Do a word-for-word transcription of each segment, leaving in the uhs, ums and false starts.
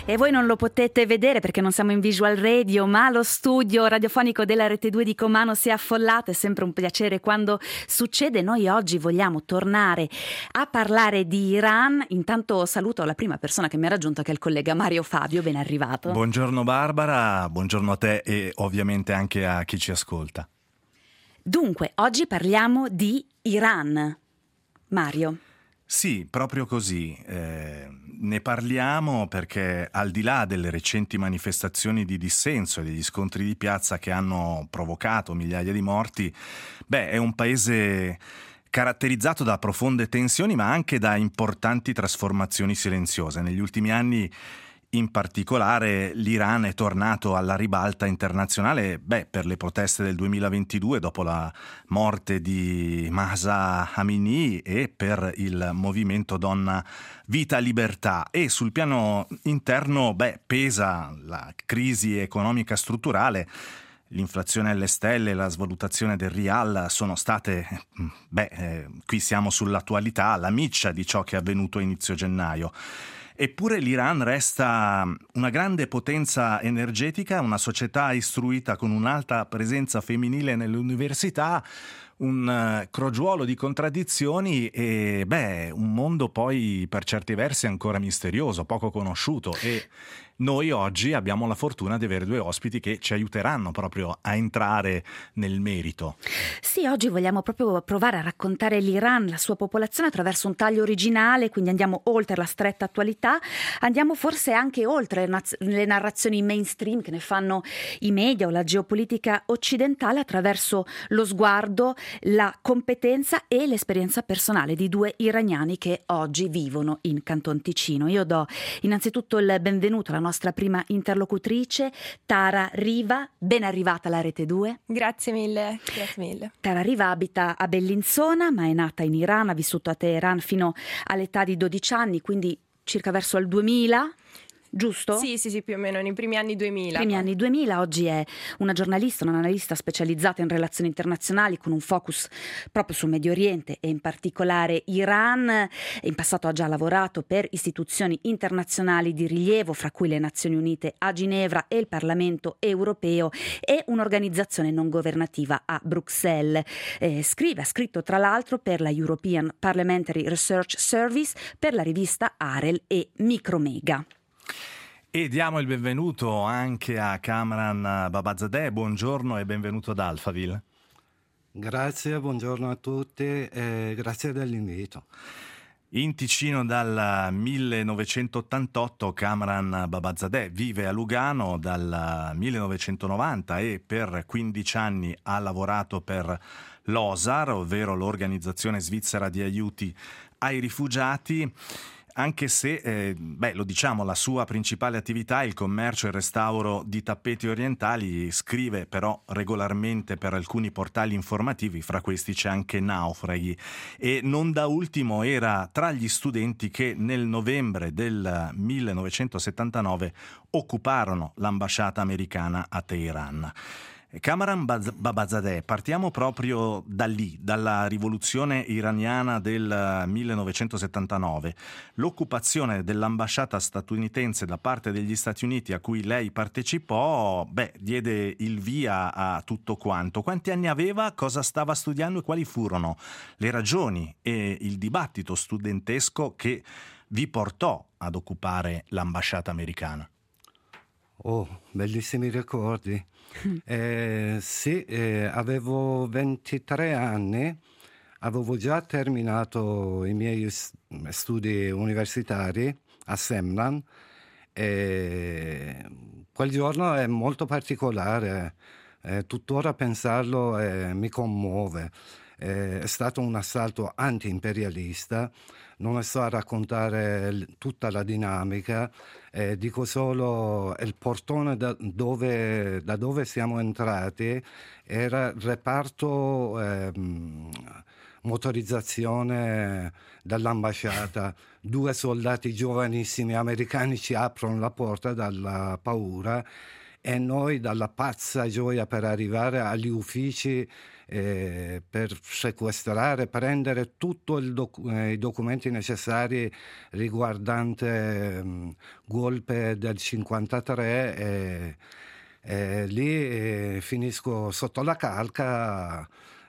E voi non lo potete vedere perché non siamo in visual radio, ma lo studio radiofonico della Rete due di Comano si è affollato. È sempre un piacere quando succede. Noi oggi vogliamo tornare a parlare di Iran. Intanto saluto la prima persona che mi ha raggiunto, che è il collega Mario Fabio. Ben arrivato. Buongiorno Barbara, buongiorno a te e ovviamente anche a chi ci ascolta. Dunque, oggi parliamo di Iran. Mario. Sì, proprio così. Eh, ne parliamo perché al di là delle recenti manifestazioni di dissenso e degli scontri di piazza che hanno provocato migliaia di morti, beh, è un paese caratterizzato da profonde tensioni ma anche da importanti trasformazioni silenziose. Negli ultimi anni in particolare l'Iran è tornato alla ribalta internazionale beh, per le proteste del duemilaventidue dopo la morte di Mahsa Amini e per il movimento Donna Vita Libertà, e sul piano interno beh, pesa la crisi economica strutturale. L'inflazione alle stelle e la svalutazione del rial sono state, beh, eh, qui siamo sull'attualità, la miccia di ciò che è avvenuto a inizio gennaio. Eppure l'Iran resta una grande potenza energetica, una società istruita con un'alta presenza femminile nelle università, un uh, crogiuolo di contraddizioni e beh, un mondo poi per certi versi ancora misterioso, poco conosciuto, e noi oggi abbiamo la fortuna di avere due ospiti che ci aiuteranno proprio a entrare nel merito. Sì, oggi vogliamo proprio provare a raccontare l'Iran, la sua popolazione attraverso un taglio originale, quindi andiamo oltre la stretta attualità, andiamo forse anche oltre le, naz- le narrazioni mainstream che ne fanno i media o la geopolitica occidentale, attraverso lo sguardo, la competenza e l'esperienza personale di due iraniani che oggi vivono in Canton Ticino. Io do innanzitutto il benvenuto alla nostra prima interlocutrice, Tara Riva. Ben arrivata alla Rete due. Grazie mille, grazie mille. Tara Riva abita a Bellinzona, ma è nata in Iran, ha vissuto a Teheran fino all'età di dodici anni, quindi circa verso il duemila. Giusto? Sì, sì, sì, più o meno nei primi anni duemila. Primi anni duemila. Oggi è una giornalista, un'analista specializzata in relazioni internazionali con un focus proprio sul Medio Oriente e in particolare Iran. In passato ha già lavorato per istituzioni internazionali di rilievo, fra cui le Nazioni Unite a Ginevra e il Parlamento Europeo, e un'organizzazione non governativa a Bruxelles. Eh, scrive, ha scritto tra l'altro per la European Parliamentary Research Service, per la rivista Arel e Micromega. E diamo il benvenuto anche a Kamran Babazadeh. Buongiorno e benvenuto ad Alphaville. Grazie, buongiorno a tutti e grazie dell'invito. In Ticino dal millenovecentottantotto Kamran Babazadeh vive a Lugano dal millenovecentonovanta e per quindici anni ha lavorato per l'O S A R, ovvero l'Organizzazione Svizzera di Aiuti ai Rifugiati. Anche se, eh, beh, lo diciamo, la sua principale attività è il commercio e il restauro di tappeti orientali. Scrive però regolarmente per alcuni portali informativi, fra questi c'è anche Naufraghi. E non da ultimo era tra gli studenti che nel novembre del millenovecentosettantanove occuparono l'ambasciata americana a Teheran. Kamran Babazadeh, partiamo proprio da lì, dalla rivoluzione iraniana del millenovecentosettantanove. L'occupazione dell'ambasciata statunitense da parte degli Stati Uniti a cui lei partecipò, beh, diede il via a tutto quanto. Quanti anni aveva, cosa stava studiando e quali furono le ragioni e il dibattito studentesco che vi portò ad occupare l'ambasciata americana? Oh, bellissimi ricordi. Eh, sì, eh, avevo ventitré anni, avevo già terminato i miei studi universitari a Semnan e quel giorno è molto particolare, eh, tuttora pensarlo eh, mi commuove. Eh, è stato un assalto anti-imperialista, non ne sto a raccontare l- tutta la dinamica, eh, dico solo il portone da dove, da dove siamo entrati era il reparto ehm, motorizzazione dall'ambasciata. Due soldati giovanissimi americani ci aprono la porta dalla paura e noi dalla pazza gioia per arrivare agli uffici eh, per sequestrare, prendere tutti doc- eh, i documenti necessari riguardante um, golpe del cinquantatré e, e lì eh, finisco sotto la calca,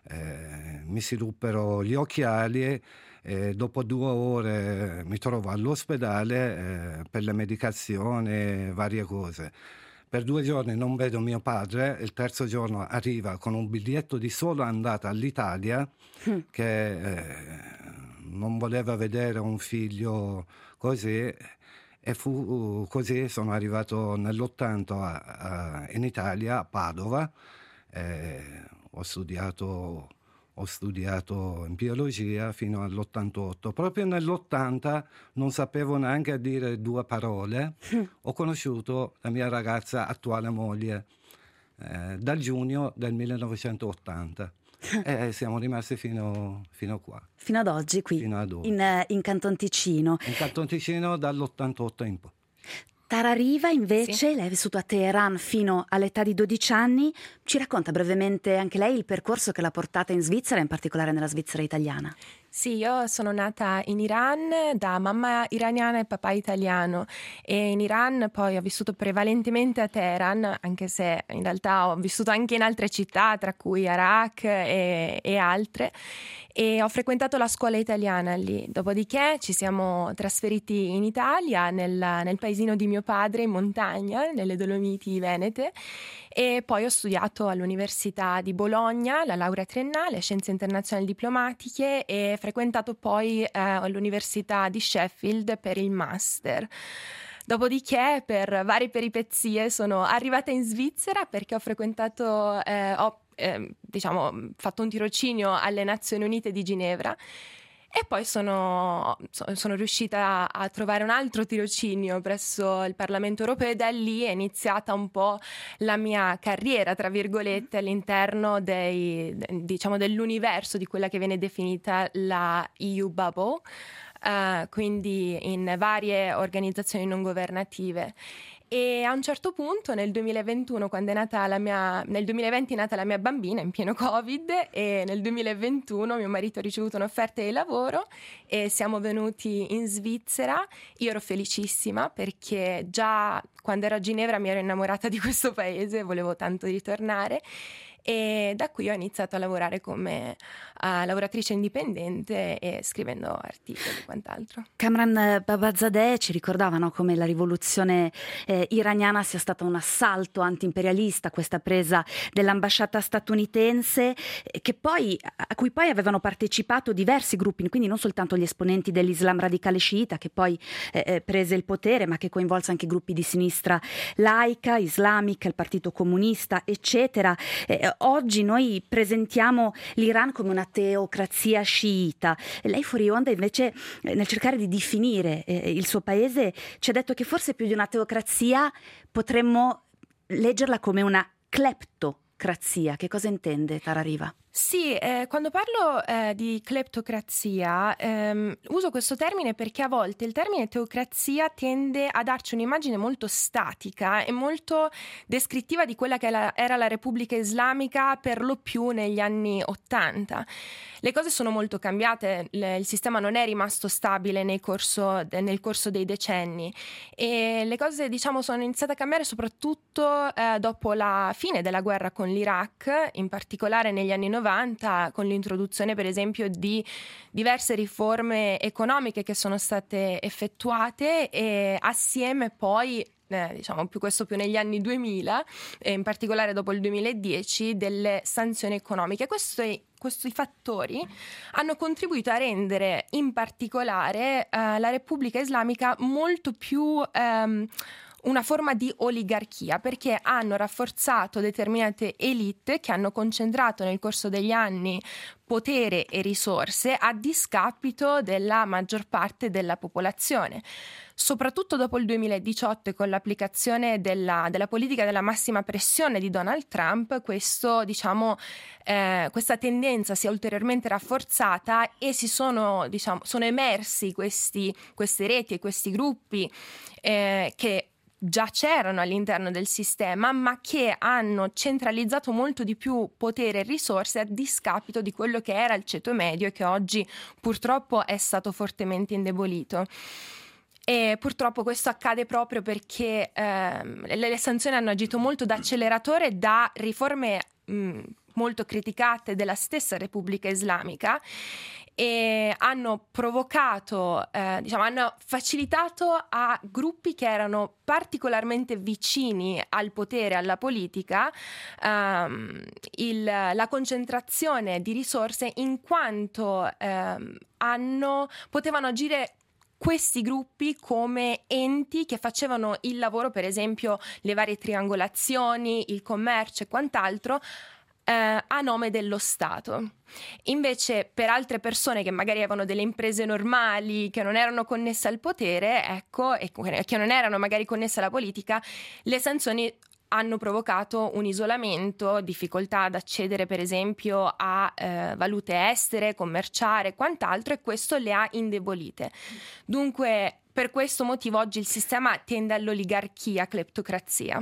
eh, mi si ruppero gli occhiali e dopo due ore mi trovo all'ospedale eh, per le medicazioni e varie cose. Per due giorni non vedo mio padre, il terzo giorno arriva con un biglietto di sola andata all'Italia mm. che eh, non voleva vedere un figlio così, e fu così, sono arrivato nell'ottanta a, a, in Italia, a Padova, eh, ho studiato... Ho studiato in biologia fino all'ottantotto. Proprio nell'ottanta non sapevo neanche dire due parole. Mm. Ho conosciuto la mia ragazza, attuale moglie, eh, dal giugno del millenovecentottanta. E siamo rimasti fino, fino qua. Fino ad oggi qui, fino ad oggi. In, in Canton Ticino. In Canton Ticino dall'ottantotto in poi. Tara Riva invece, sì. lei ha vissuto a Teheran fino all'età di dodici anni, ci racconta brevemente anche lei il percorso che l'ha portata in Svizzera, in particolare nella Svizzera italiana. Sì, io sono nata in Iran da mamma iraniana e papà italiano, e in Iran poi ho vissuto prevalentemente a Teheran, anche se in realtà ho vissuto anche in altre città, tra cui Arak e, e altre, e ho frequentato la scuola italiana lì. Dopodiché ci siamo trasferiti in Italia, nel, nel paesino di mio padre, in montagna, nelle Dolomiti Venete, e poi ho studiato all'Università di Bologna, la laurea triennale, Scienze Internazionali Diplomatiche, e frequentato poi eh, all'Università di Sheffield per il master. Dopodiché, per varie peripezie, sono arrivata in Svizzera perché ho frequentato, eh, ho eh, diciamo, fatto un tirocinio alle Nazioni Unite di Ginevra. E poi sono, sono riuscita a trovare un altro tirocinio presso il Parlamento Europeo, e da lì è iniziata un po' la mia carriera, tra virgolette, all'interno dei, diciamo, dell'universo di quella che viene definita la E U Bubble, uh, quindi in varie organizzazioni non governative. E a un certo punto nel duemilaventuno, quando è nata la mia, nel duemilaventi è nata la mia bambina in pieno Covid, e nel duemilaventuno mio marito ha ricevuto un'offerta di lavoro e siamo venuti in Svizzera. Io ero felicissima perché già quando ero a Ginevra mi ero innamorata di questo paese, volevo tanto ritornare, e da qui ho iniziato a lavorare come uh, lavoratrice indipendente e scrivendo articoli e quant'altro. Kamran Babazadeh ci ricordavano come la rivoluzione eh, iraniana sia stata un assalto antiimperialista, questa presa dell'ambasciata statunitense, eh, che poi, a cui poi avevano partecipato diversi gruppi, quindi non soltanto gli esponenti dell'Islam radicale sciita che poi eh, prese il potere, ma che coinvolse anche gruppi di sinistra laica, islamica, il Partito Comunista, eccetera. Eh, Oggi noi presentiamo l'Iran come una teocrazia sciita. Lei fuori onda invece, nel cercare di definire eh, il suo paese, ci ha detto che forse più di una teocrazia potremmo leggerla come una cleptocrazia. Che cosa intende Tara Riva? Sì, eh, quando parlo eh, di cleptocrazia ehm, uso questo termine perché a volte il termine teocrazia tende a darci un'immagine molto statica e molto descrittiva di quella che la, era la Repubblica Islamica per lo più negli anni Ottanta. Le cose sono molto cambiate, le, il sistema non è rimasto stabile nel corso, nel corso dei decenni, e le cose, diciamo, sono iniziate a cambiare soprattutto eh, dopo la fine della guerra con l'Iraq, in particolare negli anni novanta, con l'introduzione per esempio di diverse riforme economiche che sono state effettuate, e assieme poi Eh, diciamo più questo più negli anni duemila, e in particolare dopo il duemiladieci, delle sanzioni economiche. Questi, questi fattori hanno contribuito a rendere in particolare eh, la Repubblica Islamica molto più ehm, una forma di oligarchia, perché hanno rafforzato determinate elite che hanno concentrato nel corso degli anni potere e risorse a discapito della maggior parte della popolazione. Soprattutto dopo il duemiladiciotto, con l'applicazione della, della politica della massima pressione di Donald Trump, questo, diciamo, eh, questa tendenza si è ulteriormente rafforzata, e si sono, diciamo, sono emersi questi, queste reti e questi gruppi eh, che già c'erano all'interno del sistema, ma che hanno centralizzato molto di più potere e risorse a discapito di quello che era il ceto medio e che oggi purtroppo è stato fortemente indebolito. E purtroppo questo accade proprio perché ehm, le, le sanzioni hanno agito molto da acceleratore da riforme mh, molto criticate della stessa Repubblica Islamica, e hanno provocato, eh, diciamo, hanno facilitato a gruppi che erano particolarmente vicini al potere, alla politica, ehm, il, la concentrazione di risorse, in quanto ehm, hanno, potevano agire questi gruppi come enti che facevano il lavoro, per esempio le varie triangolazioni, il commercio e quant'altro, Eh, a nome dello Stato. Invece per altre persone che magari avevano delle imprese normali, che non erano connesse al potere, ecco, e che non erano magari connesse alla politica, le sanzioni hanno provocato un isolamento, difficoltà ad accedere per esempio a eh, valute estere, commerciare, quant'altro, e questo le ha indebolite. Dunque per questo motivo oggi il sistema tende all'oligarchia, cleptocrazia.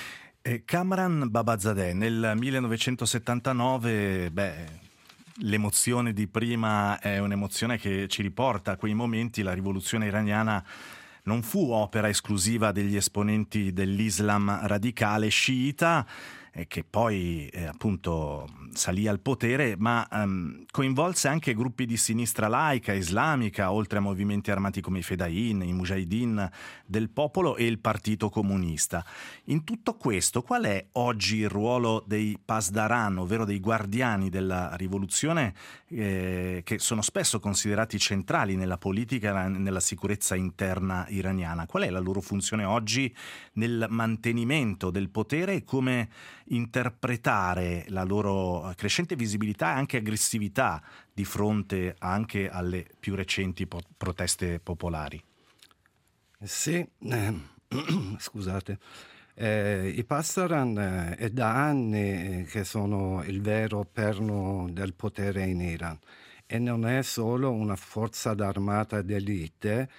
Kamran Babazadeh nel millenovecentosettantanove, beh, l'emozione di prima è un'emozione che ci riporta a quei momenti. La rivoluzione iraniana non fu opera esclusiva degli esponenti dell'Islam radicale sciita, eh, che poi eh, appunto salì al potere, ma ehm, coinvolse anche gruppi di sinistra laica, islamica, oltre a movimenti armati come i Fedayeen, i Mujahideen del popolo e il Partito Comunista. In tutto questo, qual è oggi il ruolo dei Pasdaran, ovvero dei guardiani della rivoluzione, eh, che sono spesso considerati centrali nella politica e nella sicurezza interna iraniana? Qual è la loro funzione oggi nel mantenimento del potere e come interpretare la loro crescente visibilità e anche aggressività di fronte anche alle più recenti po- proteste popolari? Sì, eh, scusate, eh, i Pasdaran eh, è da anni che sono il vero perno del potere in Iran, e non è solo una forza d'armata d'elite,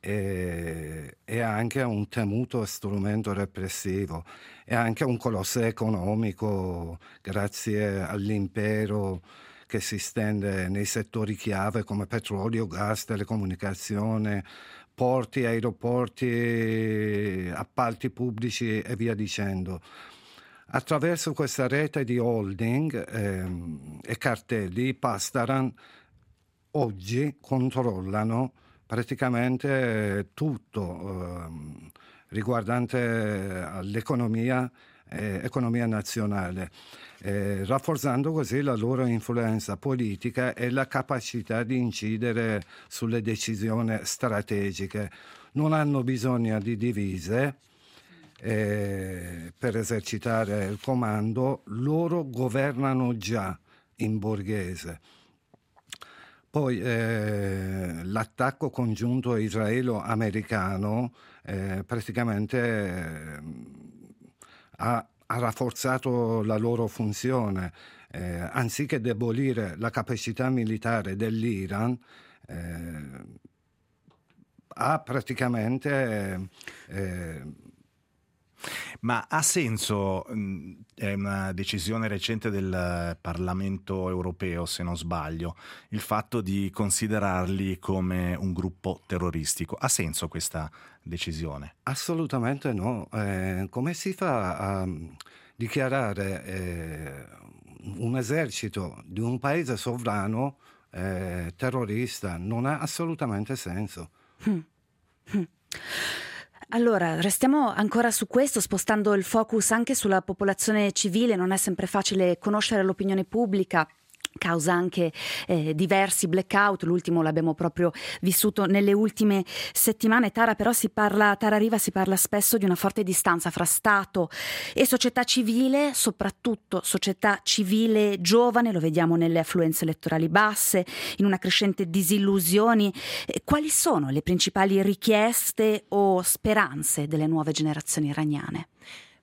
è, è anche un temuto strumento repressivo, è anche un colosso economico grazie all'impero che si stende nei settori chiave come petrolio, gas, telecomunicazione, porti, aeroporti, appalti pubblici e via dicendo. Attraverso questa rete di holding ehm, e cartelli, i Pasdaran oggi controllano praticamente tutto ehm, riguardante all'economia eh, economia nazionale, eh, rafforzando così la loro influenza politica e la capacità di incidere sulle decisioni strategiche. Non hanno bisogno di divise eh, per esercitare il comando, loro governano già in borghese. Poi eh, l'attacco congiunto israelo-americano eh, praticamente eh, ha, ha rafforzato la loro funzione. Eh, anziché debolire la capacità militare dell'Iran, eh, ha praticamente... Eh, Ma ha senso, è una decisione recente del Parlamento europeo, se non sbaglio, il fatto di considerarli come un gruppo terroristico? Ha senso questa decisione? Assolutamente no. Eh, come si fa a dichiarare eh, un esercito di un paese sovrano eh, terrorista? Non ha assolutamente senso. Hmm. Hmm. Allora, restiamo ancora su questo, spostando il focus anche sulla popolazione civile. Non è sempre facile conoscere l'opinione pubblica, causa anche eh, diversi blackout. L'ultimo l'abbiamo proprio vissuto nelle ultime settimane. Tara, però si parla, Tara Riva, si parla spesso di una forte distanza fra Stato e società civile, soprattutto società civile giovane, lo vediamo nelle affluenze elettorali basse, in una crescente disillusione. Eh, quali sono le principali richieste o speranze delle nuove generazioni iraniane?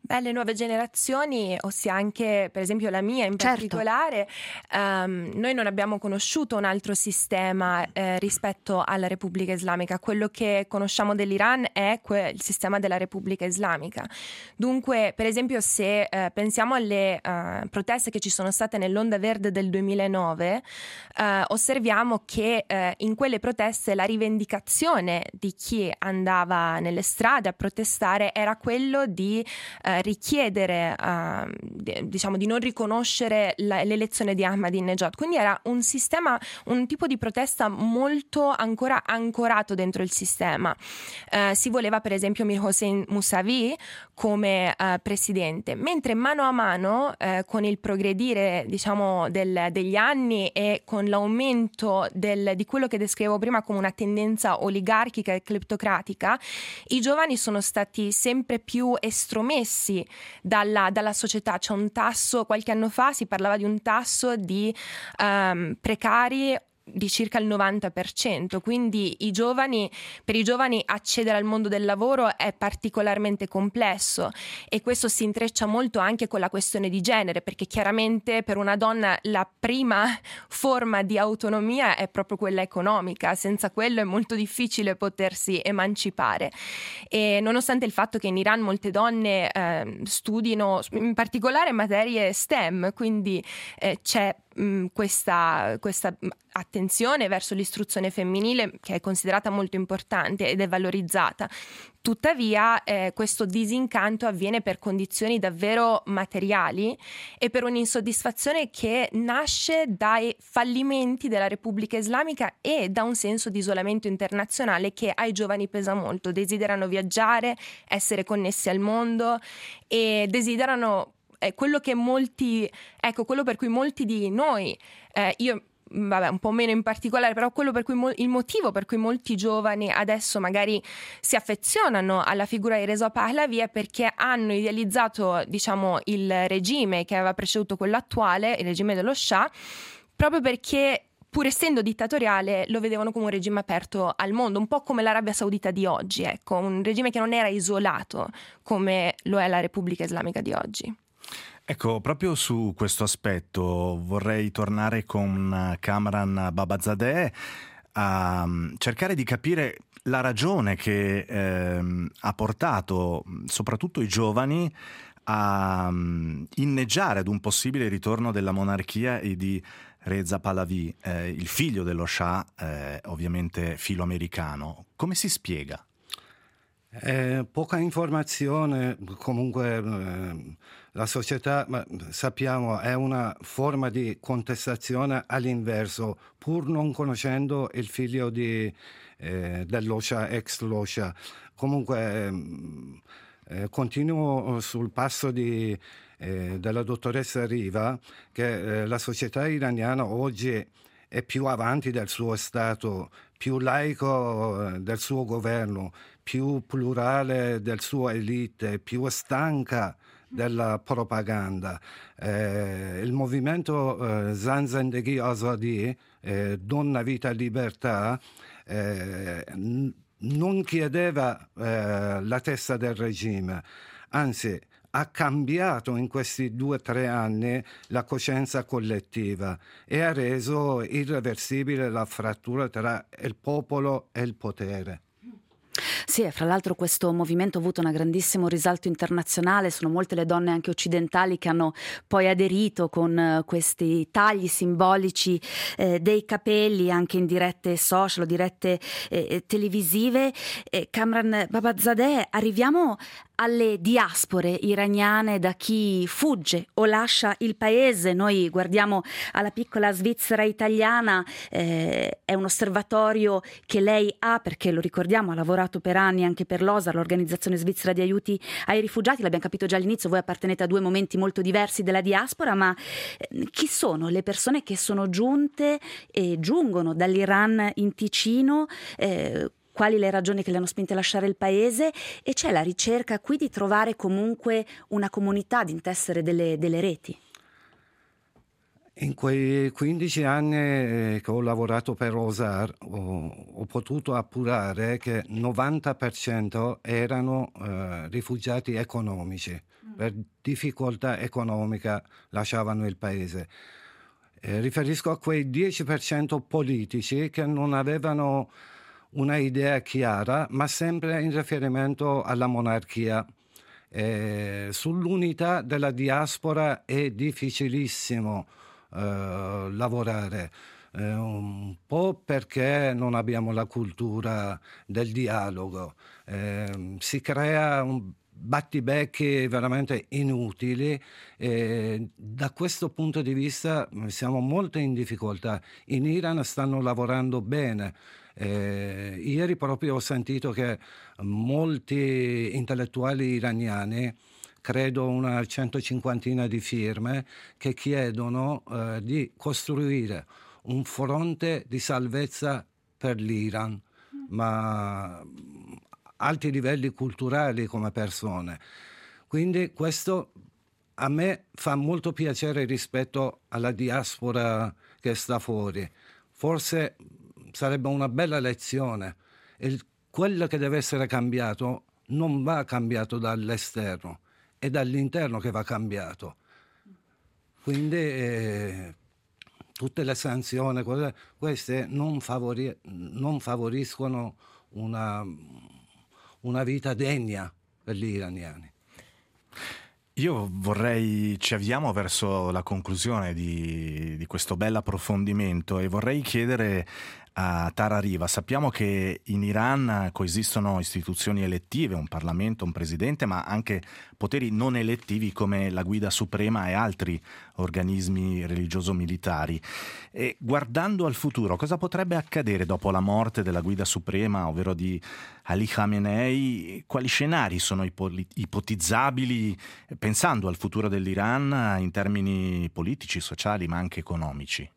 Beh, le nuove generazioni, ossia anche per esempio la mia in Certo. particolare, ehm, noi non abbiamo conosciuto un altro sistema eh, rispetto alla Repubblica Islamica. Quello che conosciamo dell'Iran è que- il sistema della Repubblica Islamica. Dunque, per esempio, se eh, pensiamo alle eh, proteste che ci sono state nell'Onda Verde del duemilanove, eh, osserviamo che eh, in quelle proteste la rivendicazione di chi andava nelle strade a protestare era quello di eh, richiedere uh, diciamo di non riconoscere la, l'elezione di Ahmadinejad. Quindi era un sistema, un tipo di protesta molto ancora ancorato dentro il sistema. Uh, si voleva per esempio Mir Hossein Mousavi come uh, presidente, mentre mano a mano uh, con il progredire diciamo del, degli anni e con l'aumento del, di quello che descrivevo prima come una tendenza oligarchica e cleptocratica, i giovani sono stati sempre più estromessi Dalla, dalla società. C'è un tasso, qualche anno fa si parlava di un tasso di um, precari di circa il novanta per cento, quindi i giovani, per i giovani accedere al mondo del lavoro è particolarmente complesso, e questo si intreccia molto anche con la questione di genere, perché chiaramente per una donna la prima forma di autonomia è proprio quella economica. Senza quello è molto difficile potersi emancipare, e nonostante il fatto che in Iran molte donne eh, studino in particolare materie STEM, quindi eh, c'è Questa, questa attenzione verso l'istruzione femminile che è considerata molto importante ed è valorizzata. Tuttavia eh, questo disincanto avviene per condizioni davvero materiali e per un'insoddisfazione che nasce dai fallimenti della Repubblica Islamica e da un senso di isolamento internazionale che ai giovani pesa molto. Desiderano viaggiare, essere connessi al mondo e desiderano è quello che molti, ecco, quello per cui molti di noi, eh, io vabbè un po' meno in particolare, però quello per cui mo- il motivo per cui molti giovani adesso magari si affezionano alla figura di Reza Pahlavi è perché hanno idealizzato, diciamo, il regime che aveva preceduto quello attuale, il regime dello Shah, proprio perché pur essendo dittatoriale lo vedevano come un regime aperto al mondo, un po' come l'Arabia Saudita di oggi, ecco, un regime che non era isolato come lo è la Repubblica Islamica di oggi. Ecco, proprio su questo aspetto vorrei tornare con Kamran Babazadeh a cercare di capire la ragione che ehm, ha portato soprattutto i giovani a inneggiare ad un possibile ritorno della monarchia e di Reza Pahlavi, eh, il figlio dello Shah, eh, ovviamente filo-americano. Come si spiega? Eh, poca informazione, comunque eh, la società, ma sappiamo, è una forma di contestazione all'inverso, pur non conoscendo il figlio di, eh, dello Shah, ex lo Shah. Comunque eh, eh, continuo sul passo di, eh, della dottoressa Riva, che eh, la società iraniana oggi è più avanti del suo Stato, più laico eh, del suo governo, più plurale del suo elite, più stanca della propaganda. Eh, il movimento eh, Zan Zendegi Azadi, eh, Donna, Vita, Libertà, eh, n- non chiedeva eh, la testa del regime, anzi ha cambiato in questi due o tre anni la coscienza collettiva e ha reso irreversibile la frattura tra il popolo e il potere. Sì, e fra l'altro questo movimento ha avuto un grandissimo risalto internazionale, sono molte le donne anche occidentali che hanno poi aderito con uh, questi tagli simbolici eh, dei capelli anche in dirette social, dirette eh, televisive. Eh, Kamran Babazadeh, arriviamo alle diaspore iraniane, da chi fugge o lascia il paese. Noi guardiamo alla piccola Svizzera italiana, eh, è un osservatorio che lei ha, perché lo ricordiamo, ha lavorato per anni anche per l'O S A R, l'Organizzazione Svizzera di Aiuti ai Rifugiati. L'abbiamo capito già all'inizio, voi appartenete a due momenti molto diversi della diaspora, ma eh, chi sono le persone che sono giunte e giungono dall'Iran in Ticino? Eh, quali le ragioni che le hanno spinte a lasciare il paese? E c'è la ricerca qui di trovare comunque una comunità, di intessere delle, delle reti. In quei quindici anni che ho lavorato per Osar ho, ho potuto appurare che il novanta per cento erano eh, rifugiati economici, mm. per difficoltà economica lasciavano il paese. Eh, riferisco a quei dieci per cento politici che non avevano una idea chiara, ma sempre in riferimento alla monarchia. Eh, sull'unità della diaspora è difficilissimo Uh, lavorare, uh, un po' perché non abbiamo la cultura del dialogo, uh, si crea un battibecchi veramente inutili e da questo punto di vista siamo molto in difficoltà. In Iran stanno lavorando bene. Eh, ieri proprio ho sentito che molti intellettuali iraniani, credo una centocinquantina di firme, che chiedono eh, di costruire un fronte di salvezza per l'Iran, ma alti livelli culturali come persone. Quindi questo a me fa molto piacere rispetto alla diaspora che sta fuori. Forse sarebbe una bella lezione. Il, quello che deve essere cambiato non va cambiato dall'esterno, è dall'interno che va cambiato. Quindi eh, tutte le sanzioni, queste non, favori, non favoriscono una, una vita degna per gli iraniani. Io vorrei, ci avviamo verso la conclusione di, di questo bel approfondimento e vorrei chiedere a Tara Riva, sappiamo che in Iran coesistono istituzioni elettive, un Parlamento, un Presidente, ma anche poteri non elettivi come la Guida Suprema e altri organismi religioso-militari. E guardando al futuro, cosa potrebbe accadere dopo la morte della Guida Suprema, ovvero di Ali Khamenei? Quali scenari sono ipotizzabili pensando al futuro dell'Iran in termini politici, sociali, ma anche economici?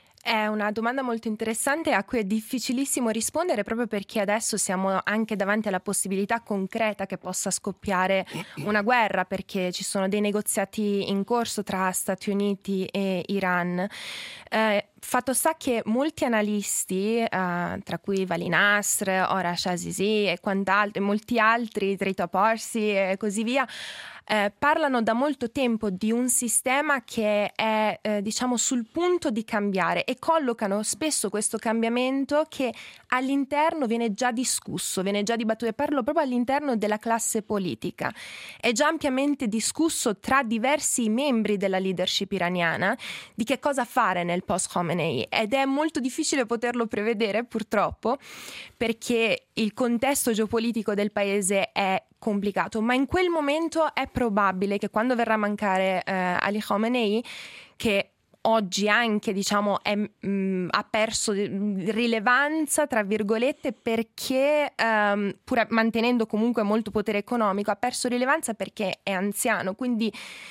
È una domanda molto interessante a cui è difficilissimo rispondere, proprio perché adesso siamo anche davanti alla possibilità concreta che possa scoppiare una guerra, perché ci sono dei negoziati in corso tra Stati Uniti e Iran. Eh, fatto sta che molti analisti, eh, tra cui Vali Nasr, Orash Azizi e quant'altro, e molti altri, Trita Parsi e così via, Eh, parlano da molto tempo di un sistema che è eh, diciamo sul punto di cambiare e collocano spesso questo cambiamento che all'interno viene già discusso, viene già dibattuto, e parlo proprio all'interno della classe politica. È già ampiamente discusso tra diversi membri della leadership iraniana di che cosa fare nel post Khamenei, ed è molto difficile poterlo prevedere purtroppo, perché il contesto geopolitico del paese è complicato, ma in quel momento è probabile che quando verrà a mancare eh, Ali Khamenei, che oggi anche diciamo è, mh, ha perso rilevanza tra virgolette perché ehm, pur mantenendo comunque molto potere economico, ha perso rilevanza perché è anziano, quindi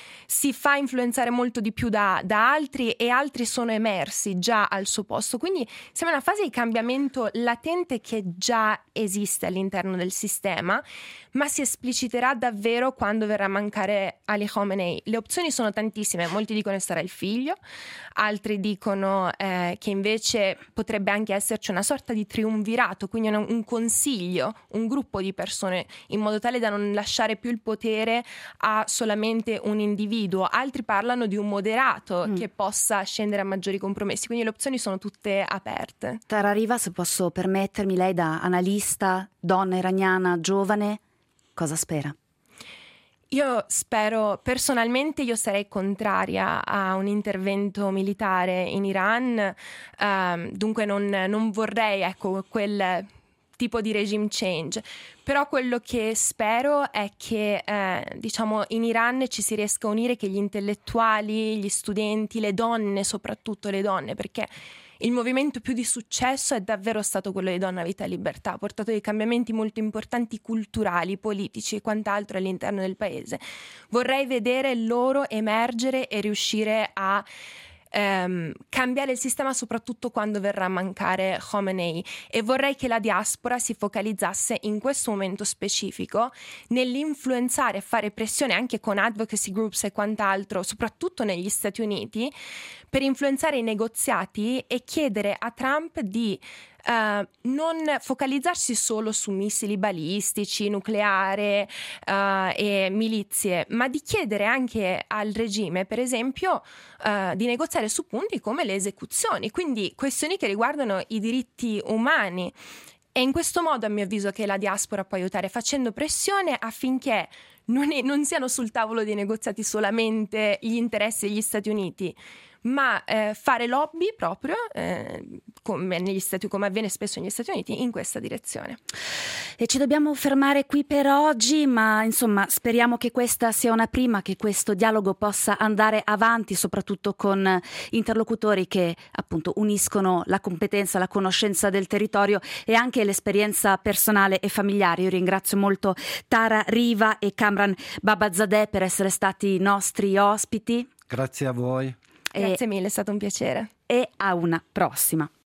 si fa influenzare molto di più da, da altri, e altri sono emersi già al suo posto. Quindi siamo in una fase di cambiamento latente che già esiste all'interno del sistema, ma si espliciterà davvero quando verrà a mancare Ali Khamenei. Le opzioni sono tantissime, molti dicono che sarà il figlio, altri dicono eh, che invece potrebbe anche esserci una sorta di triumvirato, quindi un, un consiglio, un gruppo di persone, in modo tale da non lasciare più il potere a solamente un individuo. Altri parlano di un moderato mm. che possa scendere a maggiori compromessi, quindi le opzioni sono tutte aperte. Tara Riva, se posso permettermi, lei da analista, donna iraniana, giovane, cosa spera? Io spero, personalmente io sarei contraria a un intervento militare in Iran, um, dunque non, non vorrei ecco quel tipo di regime change, però quello che spero è che eh, diciamo in Iran ci si riesca a unire, che gli intellettuali, gli studenti, le donne, soprattutto le donne, perché il movimento più di successo è davvero stato quello di Donna, Vita e Libertà, ha portato dei cambiamenti molto importanti culturali, politici e quant'altro all'interno del paese. Vorrei vedere loro emergere e riuscire a ehm, cambiare il sistema, soprattutto quando verrà a mancare Khomeini, e vorrei che la diaspora si focalizzasse in questo momento specifico nell'influenzare e fare pressione anche con advocacy groups e quant'altro, soprattutto negli Stati Uniti, per influenzare i negoziati e chiedere a Trump di Uh, non focalizzarsi solo su missili balistici, nucleare uh, e milizie, ma di chiedere anche al regime, per esempio, uh, di negoziare su punti come le esecuzioni, quindi questioni che riguardano i diritti umani. E in questo modo, a mio avviso, che la diaspora può aiutare, facendo pressione affinché non, è, non siano sul tavolo dei negoziati solamente gli interessi degli Stati Uniti, ma eh, fare lobby proprio, eh, come, negli Stati, come avviene spesso negli Stati Uniti, in questa direzione. E ci dobbiamo fermare qui per oggi, ma insomma speriamo che questa sia una prima, che questo dialogo possa andare avanti, soprattutto con interlocutori che appunto uniscono la competenza, la conoscenza del territorio e anche l'esperienza personale e familiare. Io ringrazio molto Tara Riva e Kamran Babazadeh per essere stati nostri ospiti. Grazie a voi. Grazie mille, è stato un piacere. E a una prossima.